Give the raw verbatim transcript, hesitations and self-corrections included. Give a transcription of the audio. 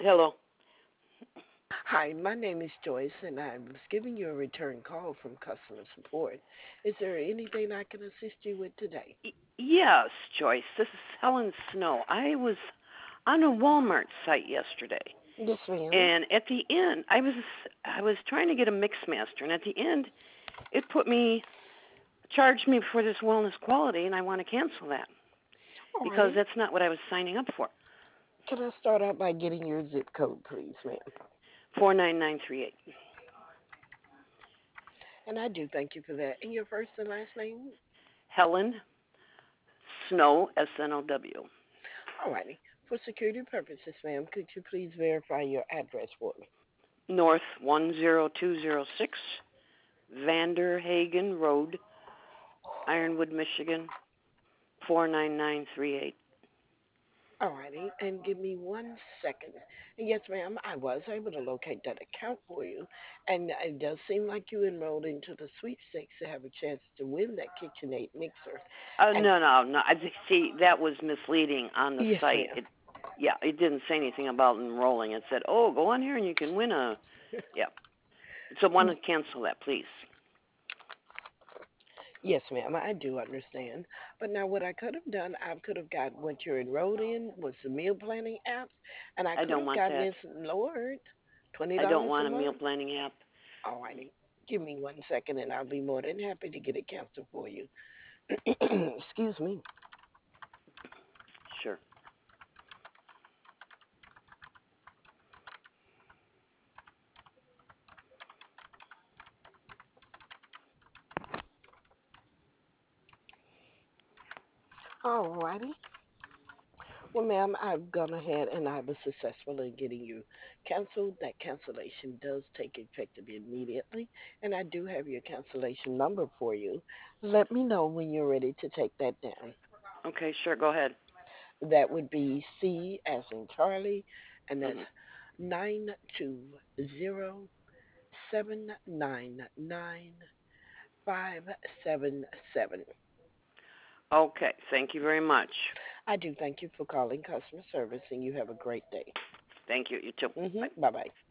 Hello. Hi, my name is Joyce, and I was giving you a return call from customer support. Is there anything I can assist you with today? Y- yes, Joyce. This is Helen Snow. I was on a Walmart site yesterday, Yes, ma'am. and at the end, I was I was trying to get a Mixmaster, and at the end, it put me charged me for this wellness quality, and I want to cancel that because Alrighty. that's not what I was signing up for. Can I start out by getting your zip code, please, ma'am? Four nine nine three eight. And I do thank you for that. And your first and last name? Helen Snow S N O W. Alrighty. For security purposes, ma'am, could you please verify your address for me? North one zero two zero six Vanderhagen Road, Ironwood, Michigan four nine nine three eight. Alrighty, and give me one second. And yes, ma'am, I was able to locate that account for you. And it does seem like you enrolled into the sweepstakes to have a chance to win that KitchenAid mixer. Oh And no no no! I see that was misleading on the yes, site. ma'am. It yeah, it didn't say anything about enrolling. It said, "Oh, go on here and you can win a yeah." So want to cancel that, please. Yes, ma'am, I do understand. But now, what I could have done, I could have got what you're enrolled in was the meal planning app, and I I could don't have want gotten that. this lowered I don't twenty dollars a want a meal month. planning app. Alrighty, give me one second, and I'll be more than happy to get it canceled for you. Excuse me. Sure. Alrighty. Well, ma'am, I've gone ahead and I was successful in getting you canceled. That cancellation does take effect immediately, and I do have your cancellation number for you. Let me know when you're ready to take that down. Okay, sure. Go ahead. That would be C as in Charlie, and hmm that's nine two zero seven nine nine five seven seven. Okay. Thank you very much. I do thank you for calling customer service, and you have a great day. Thank you. You too. Hmm. Bye. Bye bye.